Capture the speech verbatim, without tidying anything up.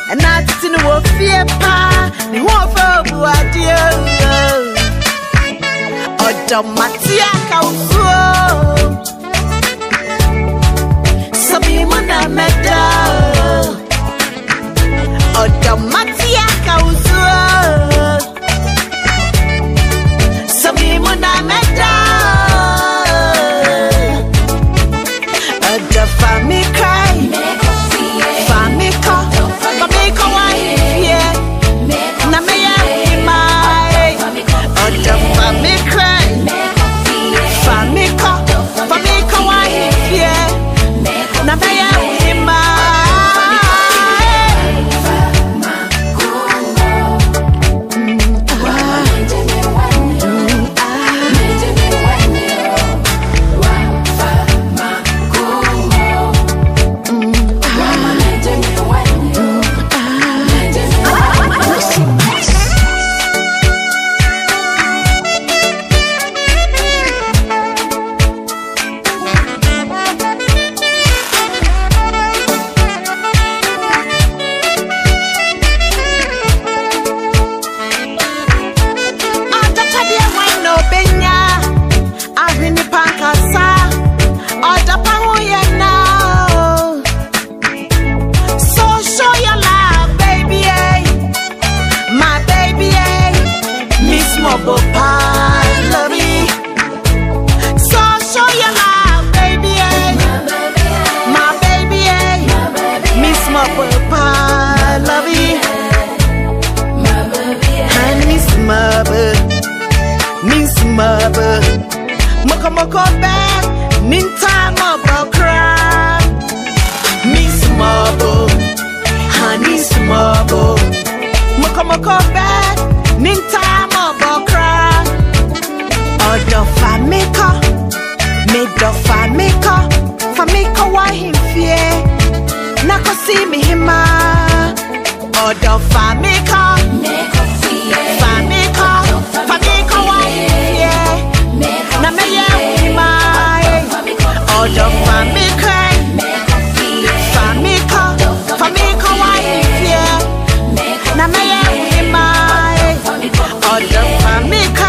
and that's in the fear pa, the war for what you Odomatia Kauso Sabi Mona Meda Odomatia Kauso Sabi Mona Meda Oda Fami cry Fami call Fami call why Na me ya mai Oda Fami cry Famiko, famiko wa hifie, na beya uhima. Moko moko back, ninta mabo cry. Miss Mabo, honey smabo. Moko moko back, ninta mabo cry. Odo famiko, me do famiko, famiko wa himfie. Nako si mi hima. Odo famiko, famiko, famiko wa himfie. Na me ya uhimai Odo famiko Famiko Famiko wa hifie Na me ya uhimai Odo famiko